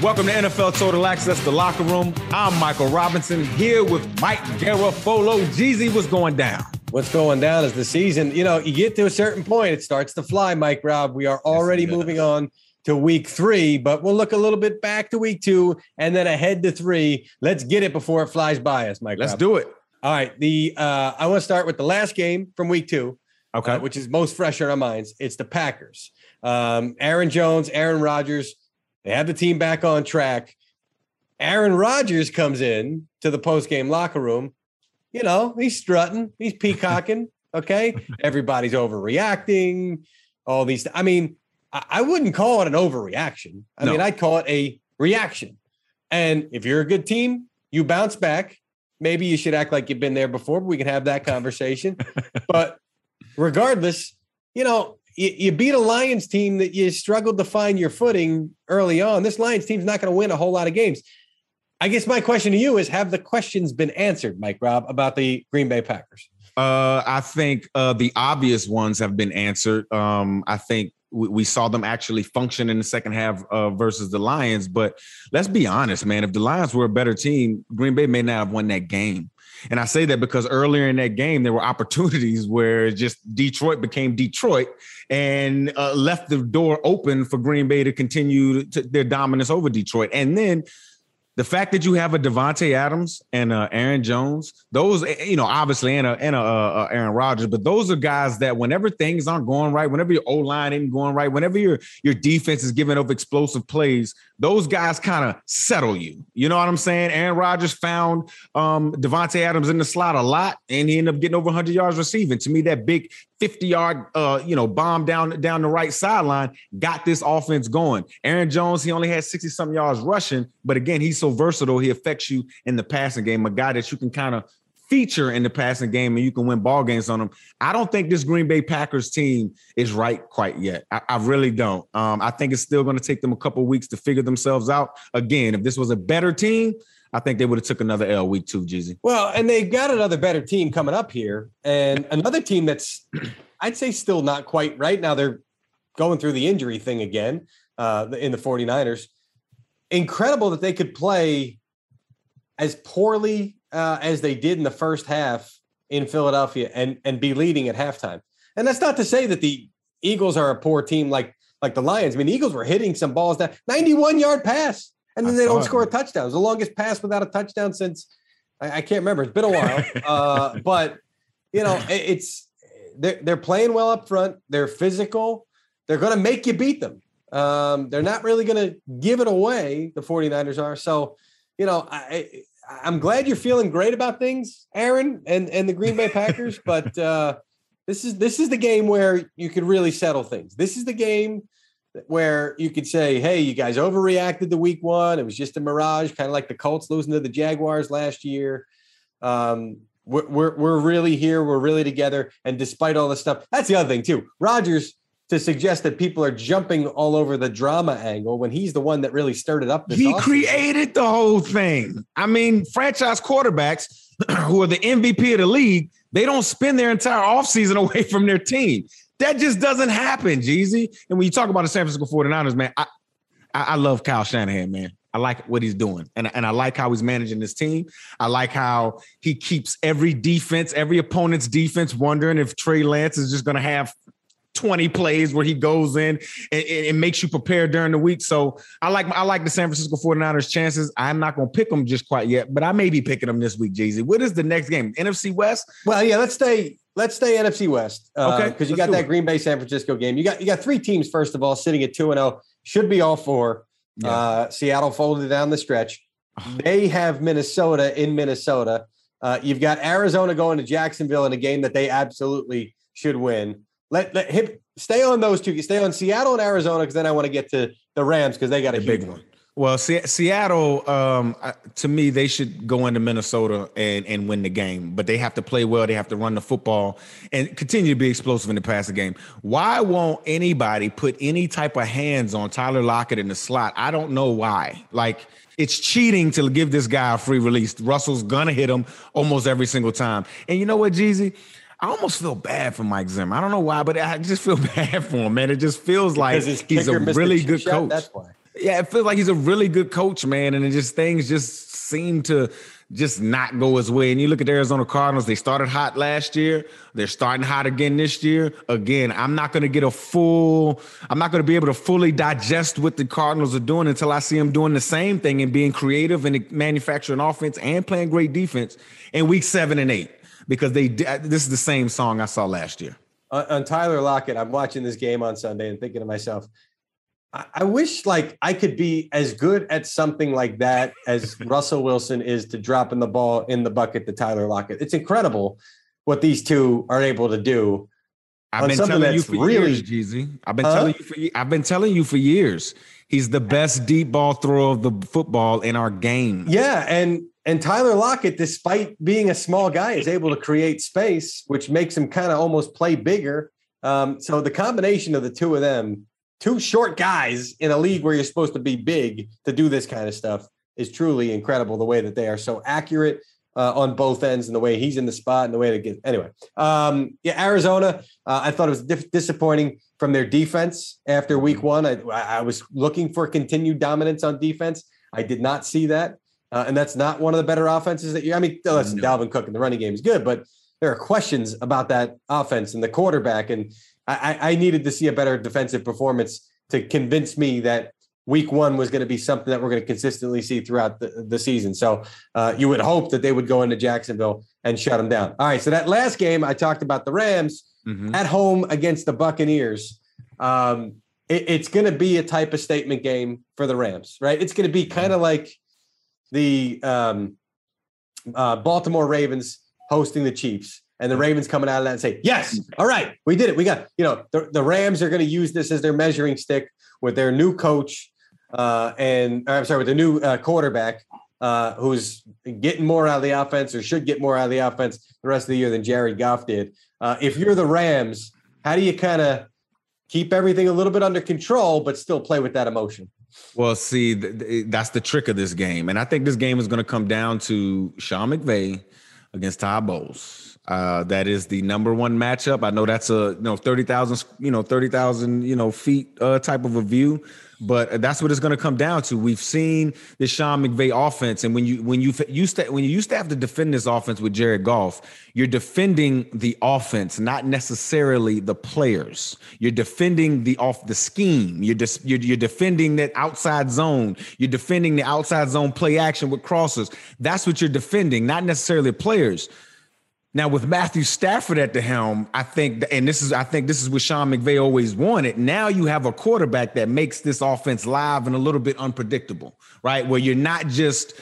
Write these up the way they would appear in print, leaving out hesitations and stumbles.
Welcome to NFL Total Access, the locker room. I'm Michael Robinson here with Mike Garafolo. Jeezy, what's going down? What's going down is the season. You know, you get to a certain point, it starts to fly, Mike Rob. We are already moving on to week 3, but we'll look a little bit back to week 2 and then ahead to 3. Let's get it before it flies by us, Mike. Let's do it. All right. I want to start with the last game from week 2, okay, which is most fresh in our minds. It's the Packers. Aaron Jones, Aaron Rodgers. They have the team back on track. Aaron Rodgers comes in to the post-game locker room. You know, he's strutting. He's peacocking. Okay. Everybody's overreacting. All these. I mean, I wouldn't call it an overreaction. I mean, I'd call it a reaction. And if you're a good team, you bounce back. Maybe you should act like you've been there before, but we can have that conversation. But regardless, you know, you beat a Lions team that you struggled to find your footing early on. This Lions team's not going to win a whole lot of games. I guess my question to you is, have the questions been answered, Mike Rob, about the Green Bay Packers? I think the obvious ones have been answered. I think we saw them actually function in the second half versus the Lions. But let's be honest, man, if the Lions were a better team, Green Bay may not have won that game. And I say that because earlier in that game, there were opportunities where just Detroit became Detroit and left the door open for Green Bay to continue their dominance over Detroit. And then the fact that you have a Devontae Adams and Aaron Jones, those, you know, obviously, and Aaron Rodgers, but those are guys that whenever things aren't going right, whenever your O-line isn't going right, whenever your defense is giving up explosive plays, those guys kind of settle you. You know what I'm saying? Aaron Rodgers found Devontae Adams in the slot a lot, and he ended up getting over 100 yards receiving. To me, that big 50-yard, bomb down the right sideline got this offense going. Aaron Jones, he only had 60-something yards rushing, but again, he's so versatile. He affects you in the passing game, a guy that you can kind of feature in the passing game and you can win ball games on him. I don't think this Green Bay Packers team is right quite yet. I really don't. I think it's still going to take them a couple of weeks to figure themselves out. Again, if this was a better team, I think they would have took another L week 2, Jeezy. Well, and they've got another better team coming up here, and another team that's, I'd say, still not quite right now. They're going through the injury thing again in the 49ers. Incredible that they could play as poorly as they did in the first half in Philadelphia and be leading at halftime. And that's not to say that the Eagles are a poor team like the Lions. I mean, the Eagles were hitting some balls down, 91-yard pass. And then they don't score a touchdown. It's the longest pass without a touchdown since I can't remember. It's been a while. But, you know, they're playing well up front. They're physical. They're going to make you beat them. They're not really going to give it away, the 49ers are. So, you know, I'm glad you're feeling great about things, Aaron, and the Green Bay Packers. But this is the game where you could really settle things. This is the game where you could say, hey, you guys overreacted to week 1. It was just a mirage, kind of like the Colts losing to the Jaguars last year. We're really here. We're really together. And despite all this stuff, that's the other thing too. Rodgers, to suggest that people are jumping all over the drama angle when he's the one that really stirred it up. He created the whole thing. I mean, franchise quarterbacks who are the MVP of the league, they don't spend their entire offseason away from their team. That just doesn't happen, Jeezy. And when you talk about the San Francisco 49ers, man, I love Kyle Shanahan, man. I like what he's doing. And I like how he's managing this team. I like how he keeps every opponent's defense wondering if Trey Lance is just going to have 20 plays where he goes in and makes you prepare during the week. So I like the San Francisco 49ers chances. I'm not going to pick them just quite yet, but I may be picking them this week, Jeezy. What is the next game? NFC West? Well, yeah, let's stay NFC West. Okay. Because you got that Green Bay San Francisco game. You got 3 teams, first of all, sitting at 2-0. Should be all 4. Yeah. Seattle folded down the stretch. They have Minnesota in Minnesota. You've got Arizona going to Jacksonville in a game that they absolutely should win. Let him stay on those 2. Stay on Seattle and Arizona, because then I want to get to the Rams because they got a big one. Well, Seattle, to me, they should go into Minnesota and win the game, but they have to play well. They have to run the football and continue to be explosive in the passing game. Why won't anybody put any type of hands on Tyler Lockett in the slot? I don't know why. Like, it's cheating to give this guy a free release. Russell's going to hit him almost every single time. And you know what, Jeezy? I almost feel bad for Mike Zimmer. I don't know why, but I just feel bad for him, man. It just feels like he's a really good coach. That's why. Yeah, it feels like he's a really good coach, man. And it just things just seem to just not go his way. And you look at the Arizona Cardinals, they started hot last year. They're starting hot again this year. Again, I'm not going to be able to fully digest what the Cardinals are doing until I see them doing the same thing and being creative and manufacturing offense and playing great defense in week 7 and 8, because this is the same song I saw last year. On Tyler Lockett, I'm watching this game on Sunday and thinking to myself, I wish like I could be as good at something like that as Russell Wilson is to dropping the ball in the bucket to Tyler Lockett. It's incredible what these two are able to do. I've been telling you for years, Jeezy. I've been telling you for years. He's the best deep ball thrower of the football in our game. Yeah, and Tyler Lockett, despite being a small guy, is able to create space, which makes him kind of almost play bigger. So the combination of the two of them, two short guys in a league where you're supposed to be big to do this kind of stuff, is truly incredible. The way that they are so accurate on both ends, and the way he's in the spot and the way to get. Anyway, Arizona, I thought it was disappointing from their defense after week 1. I was looking for continued dominance on defense. I did not see that. And that's not one of the better offenses that listen, no. Dalvin Cook in the running game is good, but there are questions about that offense and the quarterback. And I needed to see a better defensive performance to convince me that week 1 was going to be something that we're going to consistently see throughout the season. So you would hope that they would go into Jacksonville and shut them down. All right. So that last game, I talked about the Rams at home against the Buccaneers. It's going to be a type of statement game for the Rams, right? It's going to be kind of like the Baltimore Ravens hosting the Chiefs, and the Ravens coming out of that and say, yes, all right, we did it. We got, the Rams are going to use this as their measuring stick with their new coach with the new quarterback who's getting more out of the offense, or should get more out of the offense the rest of the year than Jared Goff did. If you're the Rams, how do you kind of keep everything a little bit under control, but still play with that emotion? Well, see, that's the trick of this game. And I think this game is going to come down to Sean McVay against Todd Bowles. That is the number one matchup. I know that's a 30,000 feet type of a view, but that's what it's going to come down to. We've seen the Sean McVay offense, and when you used to have to defend this offense with Jared Goff, you're defending the offense, not necessarily the players. You're defending the scheme. You're defending that outside zone. You're defending the outside zone play action with crossers. That's what you're defending, not necessarily the players. Now, with Matthew Stafford at the helm, I think this is what Sean McVay always wanted. Now you have a quarterback that makes this offense live and a little bit unpredictable, right? Where you're not just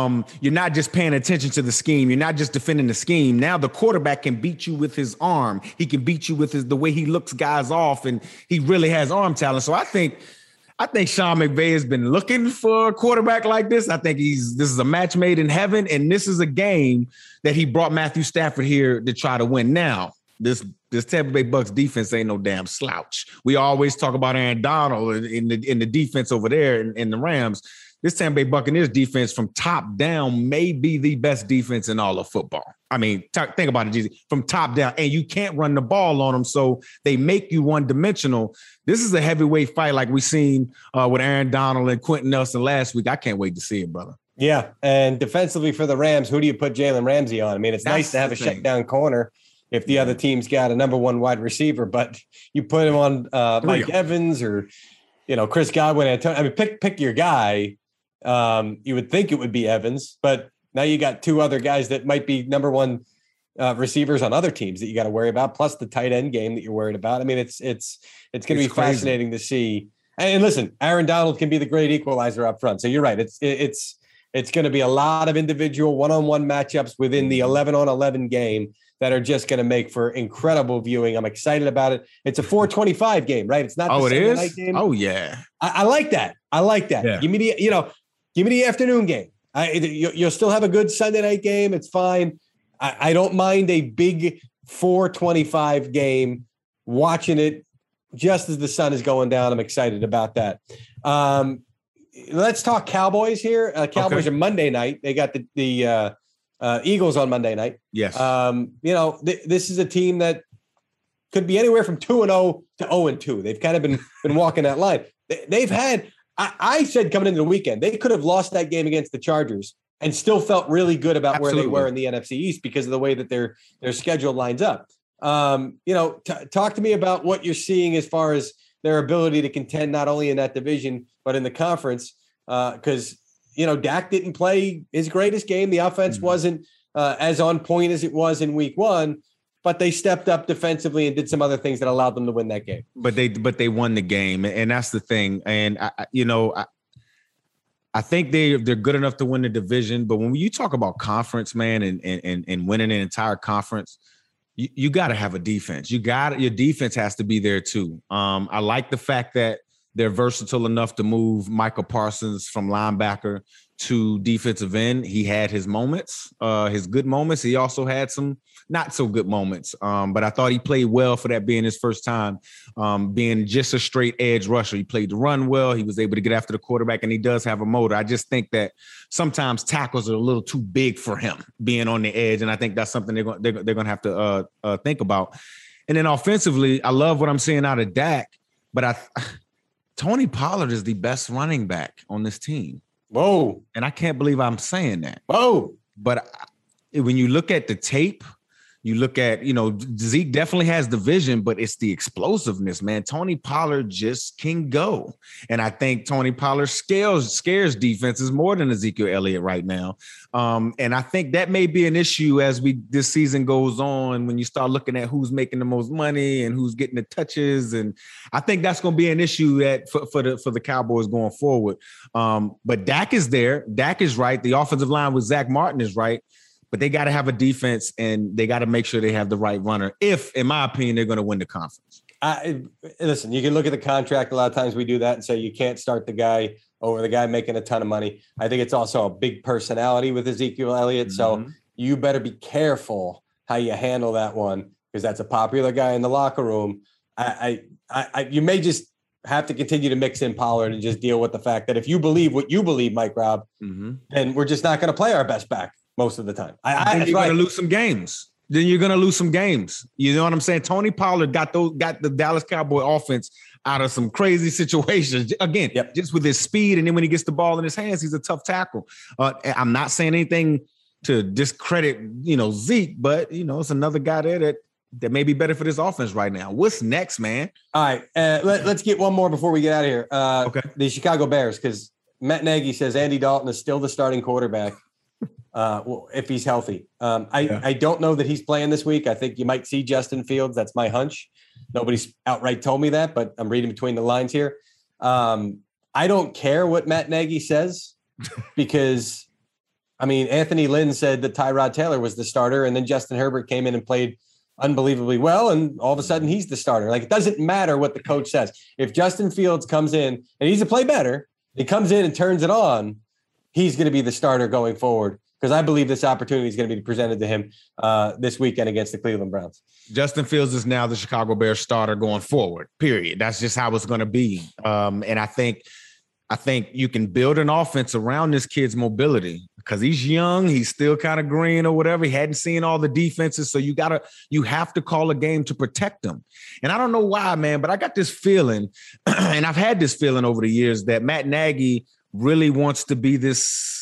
paying attention to the scheme. You're not just defending the scheme. Now the quarterback can beat you with his arm. He can beat you with the way he looks guys off, and he really has arm talent. So I think Sean McVay has been looking for a quarterback like this. I think this is a match made in heaven, and this is a game that he brought Matthew Stafford here to try to win. Now, this Tampa Bay Bucs defense ain't no damn slouch. We always talk about Aaron Donald in the defense over there in the Rams. This Tampa Bay Buccaneers defense from top down may be the best defense in all of football. I mean, think about it, Jeezy. From top down, and you can't run the ball on them, so they make you one-dimensional. This is a heavyweight fight like we seen with Aaron Donald and Quentin Nelson last week. I can't wait to see it, brother. Yeah, and defensively for the Rams, who do you put Jalen Ramsey on? I mean, it's nice to have a shutdown corner if the other team's got a number one wide receiver, but you put him on Mike Evans or Chris Godwin. I mean, pick your guy. You would think it would be Evans, but now you got two other guys that might be number one receivers on other teams that you got to worry about, plus the tight end game that you're worried about. I mean, it's going to be fascinating to see. And listen, Aaron Donald can be the great equalizer up front. So you're right. It's going to be a lot of individual one-on-one matchups within the 11-on-11 game that are just going to make for incredible viewing. I'm excited about it. It's a 4:25 game, right? It's not. Oh, the it is. night game. Oh, yeah. I like that. Yeah. Give me the afternoon game. You'll still have a good Sunday night game. It's fine. I don't mind a big 4:25 game. Watching it just as the sun is going down. I'm excited about that. Let's talk Cowboys here. Cowboys are Monday night. They got the Eagles on Monday night. Yes. This is a team that could be anywhere from 2-0 to 0-2. They've kind of been walking that line. They've had I said coming into the weekend, they could have lost that game against the Chargers and still felt really good about where they were in the NFC East because of the way that their schedule lines up. Talk to me about what you're seeing as far as their ability to contend not only in that division but in the conference. Because Dak didn't play his greatest game. The offense wasn't as on point as it was in Week 1, but they stepped up defensively and did some other things that allowed them to win that game. But they won the game, and that's the thing. And I think they're good enough to win the division. But when you talk about conference, man, and winning an entire conference, you got to have a defense. Your defense has to be there too. I like the fact that they're versatile enough to move Michael Parsons from linebacker to defensive end. He had his moments, his good moments. He also had some not so good moments. But I thought he played well for that being his first time, being just a straight edge rusher. He played the run well. He was able to get after the quarterback, and he does have a motor. I just think that sometimes tackles are a little too big for him being on the edge, and I think that's something they're going to have to think about. And then offensively, I love what I'm seeing out of Dak, but Tony Pollard is the best running back on this team. Whoa. And I can't believe I'm saying that. Whoa. But when you look at the tape, you look at, Zeke definitely has the vision, but it's the explosiveness, man. Tony Pollard just can go. And I think Tony Pollard scares defenses more than Ezekiel Elliott right now. And I think that may be an issue as this season goes on, when you start looking at who's making the most money and who's getting the touches. And I think that's going to be an issue for the Cowboys going forward. But Dak is there. Dak is right. The offensive line with Zach Martin is right. But they got to have a defense, and they got to make sure they have the right runner if, in my opinion, they're going to win the conference. Listen, you can look at the contract. A lot of times we do that and say you can't start the guy over the guy making a ton of money. I think it's also a big personality with Ezekiel Elliott. So you better be careful how you handle that one, because that's a popular guy in the locker room. You may just have to continue to mix in Pollard and just deal with the fact that if you believe what you believe, Mike Robb, then we're just not going to play our best back most of the time. You're going to lose some games. You know what I'm saying? Tony Pollard got the Dallas Cowboy offense out of some crazy situations. Again, just with his speed, and then when he gets the ball in his hands, he's a tough tackle. I'm not saying anything to discredit, Zeke, but it's another guy there that may be better for this offense right now. What's next, man? All right, let's get one more before we get out of here. Okay, the Chicago Bears, because Matt Nagy says Andy Dalton is still the starting quarterback. If he's healthy. I don't know that he's playing this week. I think you might see Justin Fields. That's my hunch. Nobody's outright told me that, but I'm reading between the lines here. I don't care what Matt Nagy says, because, Anthony Lynn said that Tyrod Taylor was the starter, and then Justin Herbert came in and played unbelievably well, and all of a sudden he's the starter. Like, it doesn't matter what the coach says. If Justin Fields comes in, and he's a play better, he comes in and turns it on, he's going to be the starter going forward, because I believe this opportunity is going to be presented to him this weekend against the Cleveland Browns. Justin Fields is now the Chicago Bears starter going forward, period. That's just how it's going to be. And I think you can build an offense around this kid's mobility, because he's young. He's still kind of green or whatever. He hadn't seen all the defenses. So you have to call a game to protect them. And I don't know why, man, but I got this feeling, and I've had this feeling over the years, that Matt Nagy really wants to be this,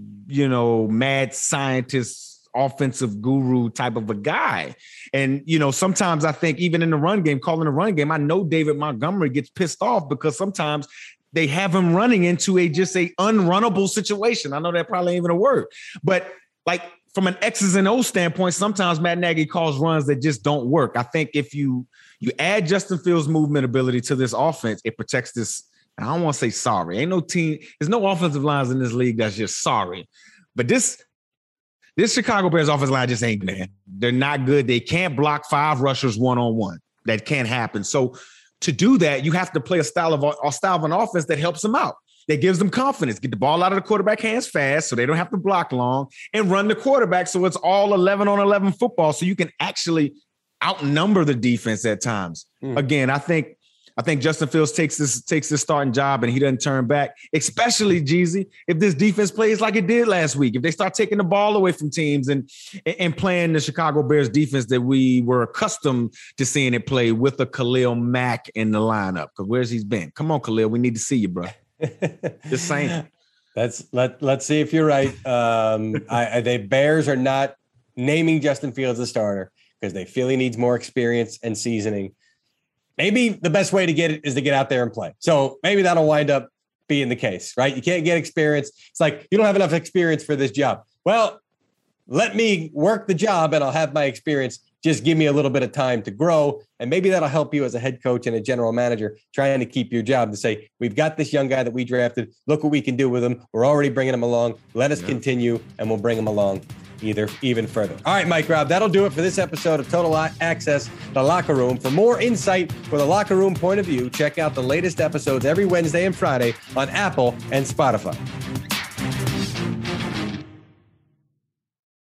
mad scientist, offensive guru type of a guy. And, sometimes I think even in the run game, calling the run game, I know David Montgomery gets pissed off because sometimes they have him running into a unrunnable situation. I know that probably ain't even a word, but like from an X's and O's standpoint, sometimes Matt Nagy calls runs that just don't work. I think if you add Justin Fields' movement ability to this offense, it protects this. I don't want to say sorry. Ain't no team. There's no offensive lines in this league that's just sorry. But this Chicago Bears offensive line just ain't, man. They're not good. They can't block 5 rushers one-on-one. That can't happen. So to do that, you have to play a style of an offense that helps them out, that gives them confidence. Get the ball out of the quarterback hands fast so they don't have to block long, and run the quarterback so it's all 11-on-11 football, so you can actually outnumber the defense at times. Again, I think Justin Fields takes this starting job and he doesn't turn back, especially, Jeezy, if this defense plays like it did last week. If they start taking the ball away from teams and playing the Chicago Bears defense that we were accustomed to seeing it play, with a Khalil Mack in the lineup. Because where's he's been? Come on, Khalil, we need to see you, bro. Just saying. Let's see if you're right. The Bears are not naming Justin Fields the starter because they feel he needs more experience and seasoning. Maybe the best way to get it is to get out there and play. So maybe that'll wind up being the case, right? You can't get experience. It's like, you don't have enough experience for this job. Well, let me work the job and I'll have my experience. Just give me a little bit of time to grow. And maybe that'll help you as a head coach and a general manager trying to keep your job, to say, we've got this young guy that we drafted. Look what we can do with him. We're already bringing him along. Let us continue and we'll bring him along even further. All right, Mike Rob, that'll do it for this episode of Total Access, The Locker Room. For more insight for the locker room point of view, check out the latest episodes every Wednesday and Friday on Apple and Spotify.